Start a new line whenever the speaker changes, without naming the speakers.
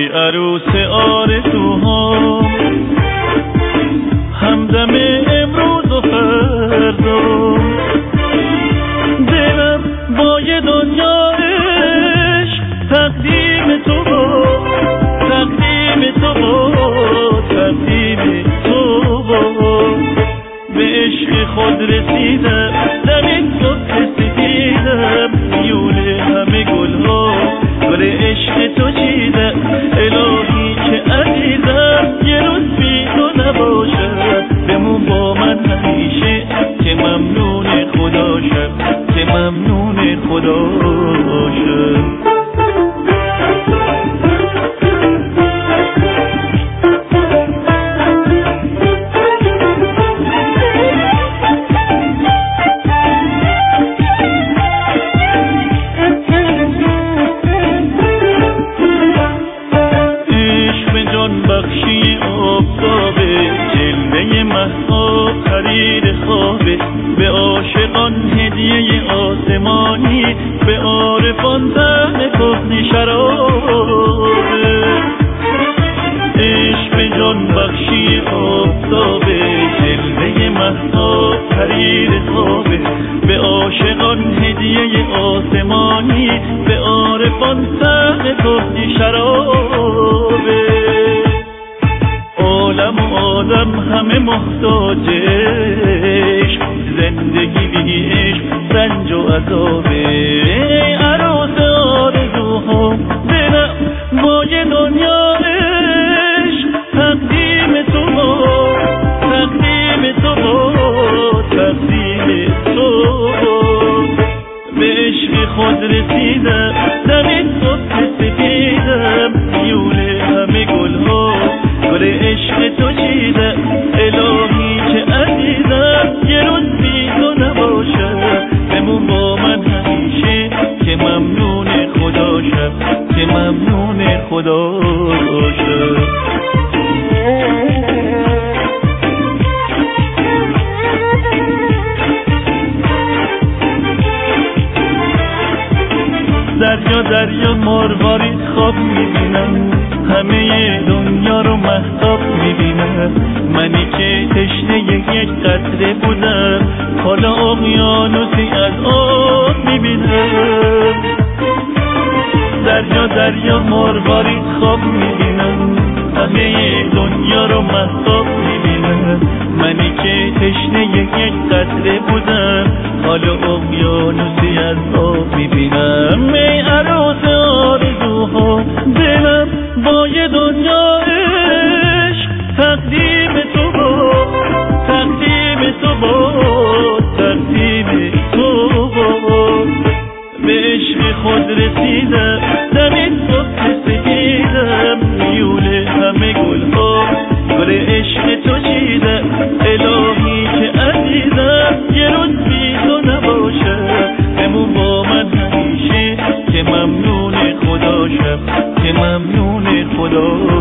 عروس آرزوها، همدم امروز و فردا. دلم با یه دنیا عشق تقدیم تو با، تقدیم تو با، تقدیم تو با. به عشق خود رسیدم، زمین صبح سپیدم، میونه همه گلها گل عشق تو چیدم. الهی که عزیزم یه روز بی تو نباشم، بمون با من همیشه که ممنون خداشم، که ممنون خداشم. به عاشقان هدیه آسمانی، به عارفان طعم کهنه شرابه. عشق جان بخشی آفتابه، جلوه مهتاب حریر خوابه. به عاشقان هدیه آسمانی، به عارفان طعم کهنه شرابه. عالم و آدم همه محتاج عشق، زندگی بی عشق رنج و عذابه. ای عروس آرزوها، دلم با یه دنیا عشق تقدیم تو با، تقدیم تو با، تقدیم تو با. به عشق خود رسیدم، زمین صبح سپیدم، میونه همه گلها گل عشق تو چیدم. الهی که عزیزم یه روز بی تو نباشم، بمون با من همیشه که ممنون خداشم، که ممنون خداشم. دریا دریا مروارید خواب میبینم، همه دنیا رو مهتاب میبینم. منی که تشنه یک قطره بودم، حالا اقیانوسی از آب میبینم. دریا دریا مروارید خواب میبینم، همه دنیا رو مهتاب میبینم. منی که تشنه یک قطره بودم، حالا اقیانوسی از آب میبینم. ای عروس آرزوها، دلم با یه دنیا عشق تقدیم تو با، تقدیم تو با، تقدیم تو با. به عشق خود رسیدم، زمین صبح سپیدم، میونه همه گلها گل عشق تو چیدم. الهی که عزیزم یه روز بی تو نباشم، بمون با من همیشه که ممنون خداشم، که ممنون خدا.